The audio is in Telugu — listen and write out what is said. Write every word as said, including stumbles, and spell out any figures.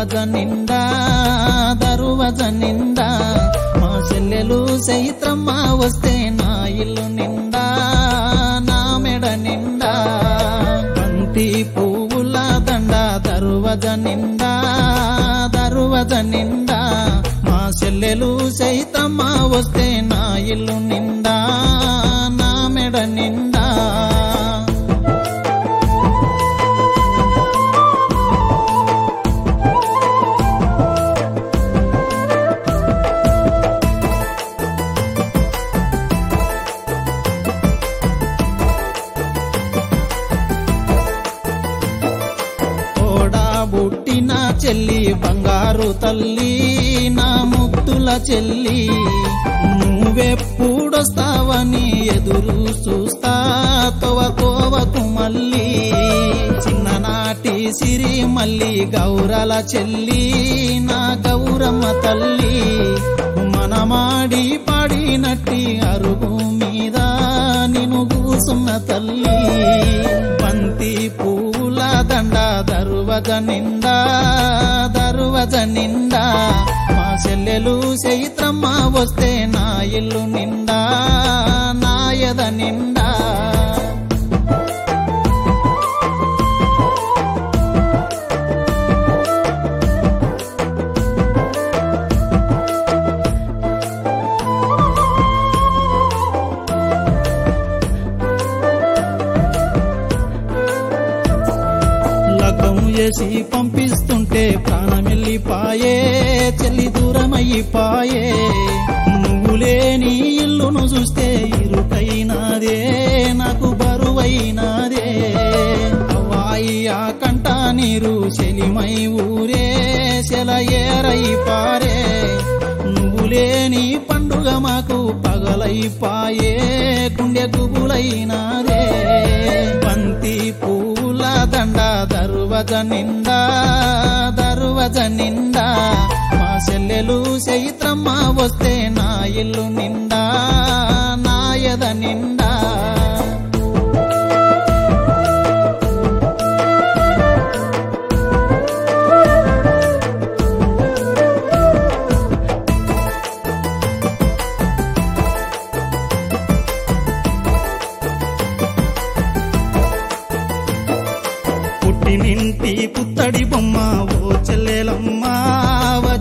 దరువజ నిండా దరువజ నిండా మా చెల్లెలు చైత్రమ్మ వస్తే నా ఇల్లు నిండా నా మెడ నిండా బంతి పువ్వుల దండ దరువజ నిండా దరువజ నిండా మా చెల్లెలు చైత్రమ్మ వస్తే నా ఇల్లు నిండా నా మెడ నిండా బుట్టిన చెల్లి బంగారు తల్లి నా ముద్దుల చెల్లి నువ్వెప్పుడొస్తావని ఎదురు చూస్తా తోవ తోవకు మళ్ళీ చిన్ననాటి సిరి మల్లి గౌరల చెల్లి నా గౌరమ్మ తల్లి మనమాడి పాడినట్టి అరుగు మీద నిన్ను కూసున్న తల్లి బంతి పూల దండ దరువజ నిండా దరువజ నిండా మా చెల్లెలు చైత్రమ్మ వస్తే నా ఇల్లు నిండా నాయద నిండా చేసి పంపిస్తుంటే ప్రాణమెల్లిపాయే చెల్లి దూరమయ్యిపాయే నువ్వు లేని ఇల్లును చూస్తే ఇరుకైనాదే నాకు బరువైనాదే అవ్వాయి ఆ కంట నీరు చెలిమై ఊరే సెలయేరై పారే నువ్వు లేని పండుగ మాకు పగలైపాయే గుండె గుబులైనాదే బంతి పూల దండ దరువజ నిండా దరువజ నిండా మా చెల్లెలు చైత్రమ్మ వస్తే నా ఇల్లు నిండా నాయద నిండా పుట్టినింటి పుత్తడి బొమ్మ ఓ చెల్లెలమ్మ